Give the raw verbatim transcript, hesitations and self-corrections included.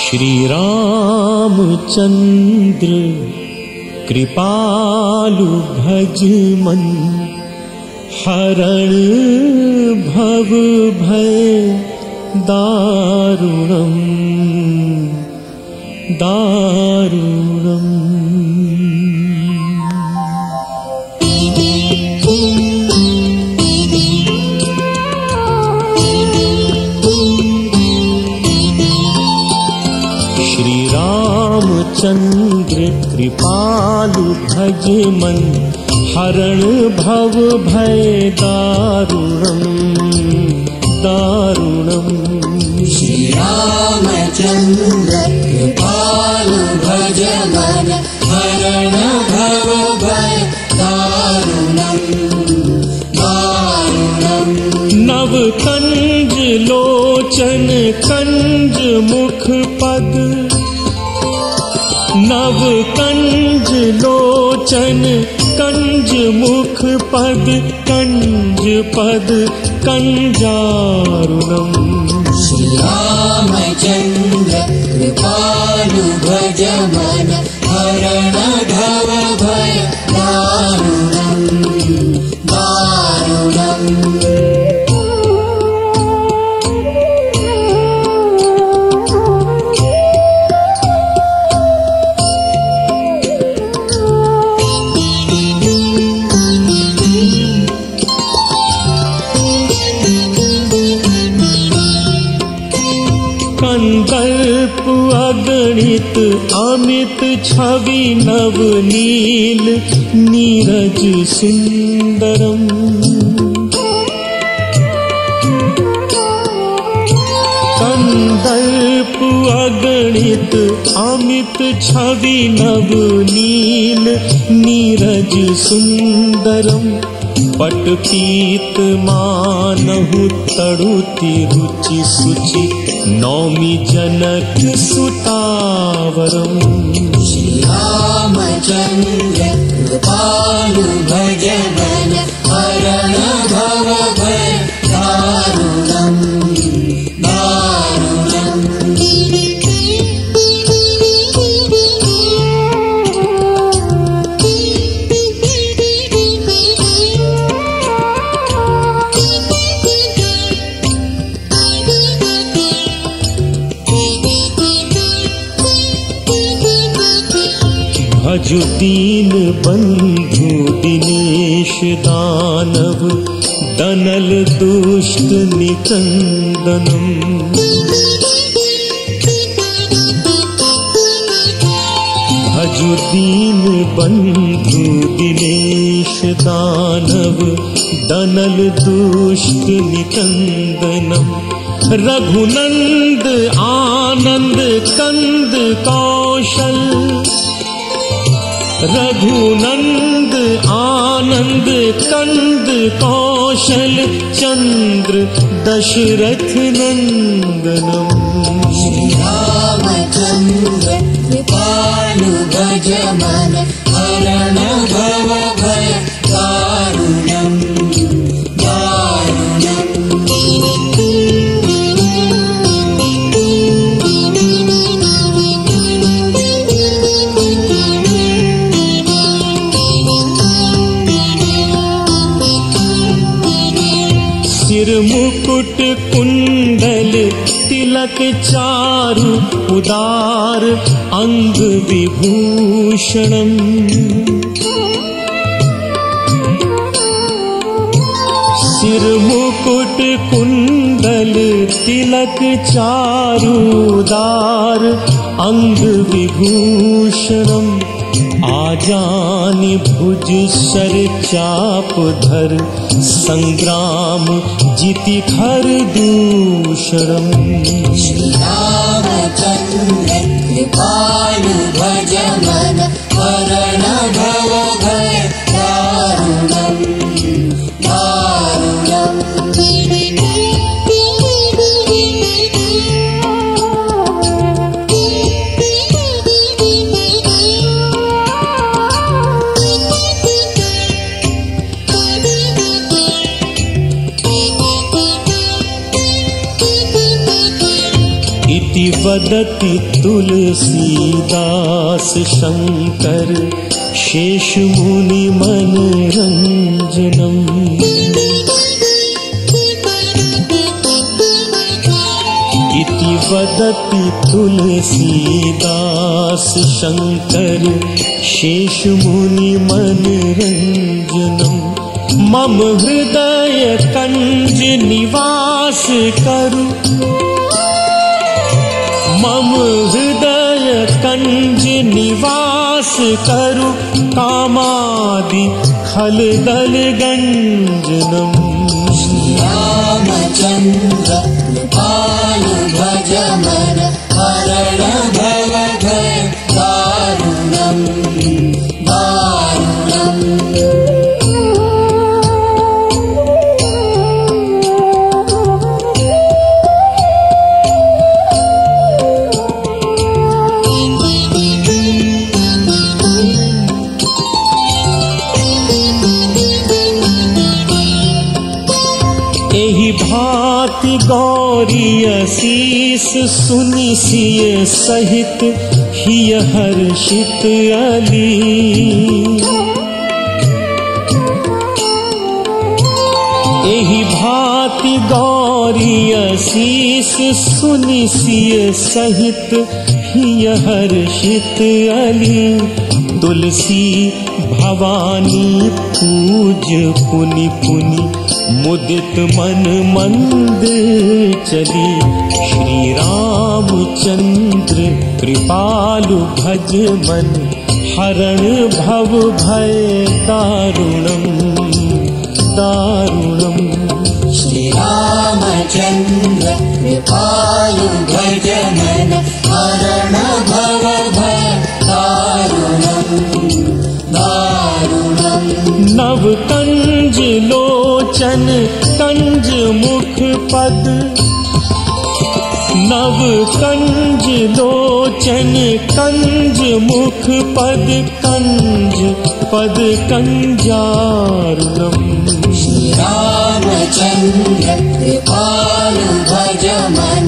श्री रामचंद्र कृपालु भज मन, हरण भव भय दारुणम दारुणम। श्री रामचंद्र कृपालु भज मन, हरण भव भय दारुणम दारुणम। श्री रामचंद्र कृपालु भज मन, हरण भव भय दारुणम दारुणम। नव कंज लोचन कंज मुख पद, नव कंज लोचन कंज मुख पद, कंज पद कंजारुणम। श्री रामचंद्र कृपालु भज मन, हरण भव भय दारुणम दारुणम। कंदर्प अगणित अमित छवि नवनील, नीरज सुंदरम। कंदर्प अगणित अमित छवि नवनील, नीरज सुंदरम। पट पीत मानहु तड़ुति रुचि सुचि, नौमि जनक सुतावरम। श्री रामचंद्र कृपालु भज मन, हरण भव भय दारुणम दारुणम। भजु दीन बंधु दिनेश दानव, दनल दुष्ट निकंदनम। भजु दीन बंधु दिनेश दानव, दनल दुष्ट निकंदनम। रघुनंद आनंद कंद कौशल, रघुनंद आनंद कंद कौशल, चंद्र दशरथ नंदनम। श्री रामचंद्र कृपालु भज मन, हरण भव भय दारुणम दारुणम। सिर मुकुट कुंडल तिलक चारु, उदार अंग विभूषणम। सिर मुकुट कुंडल तिलक चारु, उदार अंग विभूषणम। आजानि भुज सर चाप धर, संग्राम जिति खर दूषणम। श्री रामचंद्र कृपालु भज मन, हरण भव भय दारुणम दारुणम। इति वदति तुलसीदास शंकर शेष मुनि मनरंजनम्। इति वदति तुलसीदास शंकर शेष मुनि मनरंजनम्। मम हृदय कंज निवास करु, मम हृदय कंज निवास करु, कामादि खल दल गंजनम्। रामचंद्र कृपालु भज मन हरण भव भय दारुणम् दारुणम्। एहि भांति गौरी असीस सुनि सिय सहित हिय हर्षित अली। एहि भांति गौरी असीस सुनि सिय सहित हिय हर्षित अली। तुलसी भवानी पूज पुनि पुनि मुदित मन मंदिर चली। श्री रामचंद्र कृपालु भज मन हरण भव भय दारुणम् दारुणम्। श्री रामचंद्र कृपालु भज मन हरण भव भय दारुणम् दारुणम्। नव कंज लोचन कंज मुख पद, नव कंज लोचन कंज मुख पद, कंज पद कंजारुणम्। श्री रामचंद्र कृपालु भज मन